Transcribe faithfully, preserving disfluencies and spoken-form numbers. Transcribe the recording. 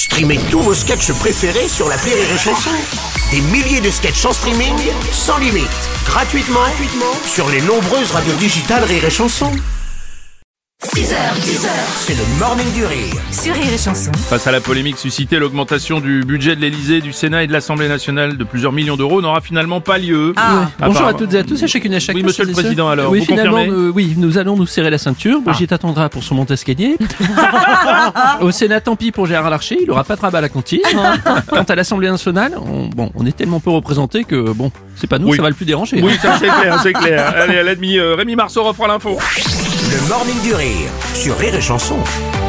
Streamez tous vos sketchs préférés sur l'appli Rire et Chanson. Des milliers de sketchs en streaming, sans limite, gratuitement, gratuitement sur les nombreuses radios digitales Rire et Chanson. six heures, dix heures, c'est le morning du rire. Sur Rire et Chanson. Face à la polémique suscitée, l'augmentation du budget de l'Elysée, du Sénat et de l'Assemblée nationale de plusieurs millions d'euros n'aura finalement pas lieu. Ah. Bonjour à toutes et à tous, à chacune et à chacun. Oui, monsieur le c'est président, ça alors, Oui, vous finalement, confirmez euh, oui, nous allons nous serrer la ceinture. Brigitte attendra pour son monte-escalier. Au Sénat, tant pis pour Gérard Larcher, il aura pas de rabat à la comptine. Quant à l'Assemblée nationale, on, bon, on est tellement peu représentés que, bon, c'est pas nous, Oui. ça va le plus déranger. Oui, ça c'est clair, c'est clair. Allez, à l'ennemi, euh, Rémi Marceau reprend l'info. Le morning du rire sur Rire et Chanson.